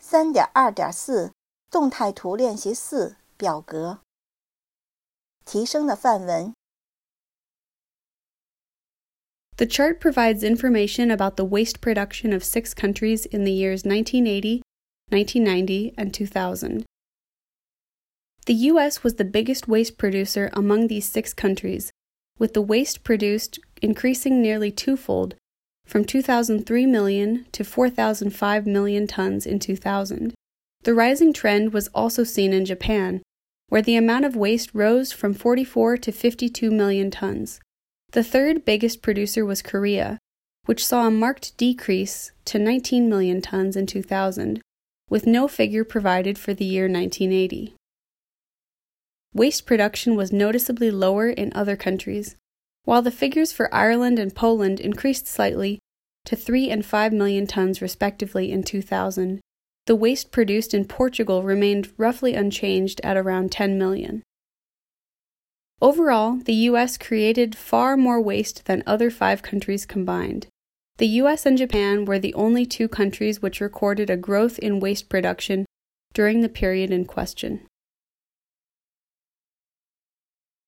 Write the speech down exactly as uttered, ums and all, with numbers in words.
三点二点四 动态图练习四表格提升的范文 The chart provides information about the waste production of six countries in the years nineteen eighty, nineteen ninety, and two thousand. The U S was the biggest waste producer among these six countries, with the waste produced increasing nearly twofold, from two thousand three million to four thousand five million tons in two thousand. The rising trend was also seen in Japan, where the amount of waste rose from forty-four to fifty-two million tons. The third biggest producer was Korea, which saw a marked decrease to nineteen million tons in two thousand, with no figure provided for the year nineteen eighty. Waste production was noticeably lower in other countries, while the figures for Ireland and Poland increased slightly to three and five million tons respectively in two thousand. The waste produced in Portugal remained roughly unchanged at around ten million. Overall, the U S created far more waste than other five countries combined. The U S and Japan were the only two countries which recorded a growth in waste production during the period in question.